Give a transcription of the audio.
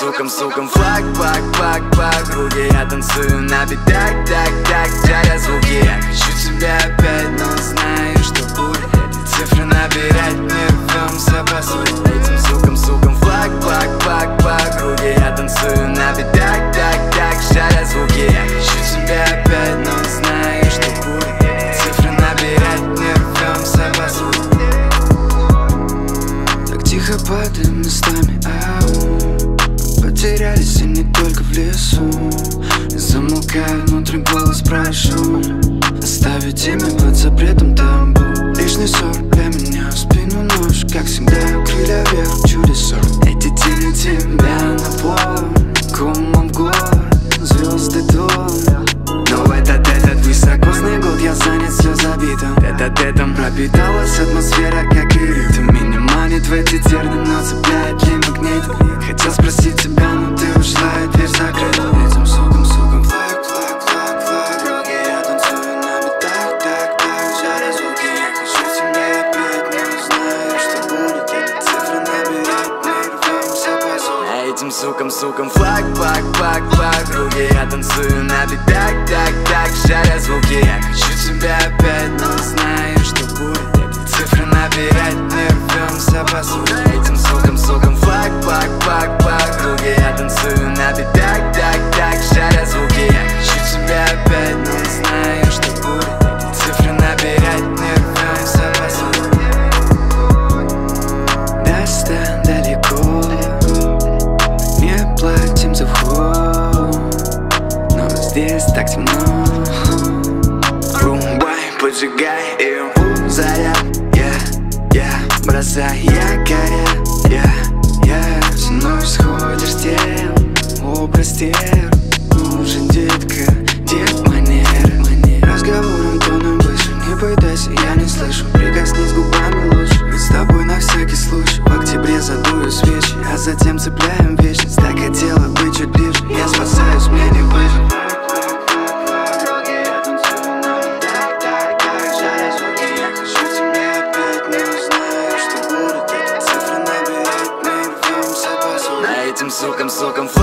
сукам флаг по округе. Я танцую на бит, так, жаря звуки. Я хочу тебя опять, но знаю, что будет. Эти цифры набирать, не рвемся по сути. Этим сукам флаг по округе. Я танцую на бит, так, жаря звуки. Я хочу тебя опять, но знаю, что будет. Эти цифры набирать, не рвемся по сути. Так тихо падаем местами, потерялись и не только в лесу. Замолкаю, внутри голос прошу оставить имя под запретом табу. Лишний ссор для меня, в спину нож, как всегда, крылья вверх, чудеса. Эти тени тебя на план, комом в город, звезды дом. Но в этот высокосный год я занят, все забито. Тет-а-тетом пропиталась атмосфера, как и ритм. Меня манит в эти терны, но цепляет ли магнит. Хотел спросить тебя, но ты ушла, и дверь закрыта. Этим сукам флаг округе. Я танцую на бит, так, жаря звуки. Я хочу тебя опять, но знаю, что будет. Эти цифры набирать, мы рвемся по сути. Этим сукам флаг по округе. Я танцую на бит, так, жаря звуки. Я хочу тебя опять, но знаю, что будет. Эти цифры набирать, не рвемся по сути. Этим сукам флаг по округе. Я танцую на бит, так, жаря звуки. Я хочу тебя опять, но знаю, что будет. Эти цифры набирать, не рвемся по сути. Дальше далеко, не платим за вход, но здесь так темно. Румбай, поджигай, заряд, бросай якоря, со мной сходишь тел, образ тел. Уже детка, дед манеры. Разговором тоном выше, не пытайся, я не слышу. Прикоснись губами лучше, ведь с тобой на всякий случай. В октябре задую свечи, а затем цепляем вечность. Так хотела быть чуть ближе, я спасаюсь, мне не выжить. Этим сукам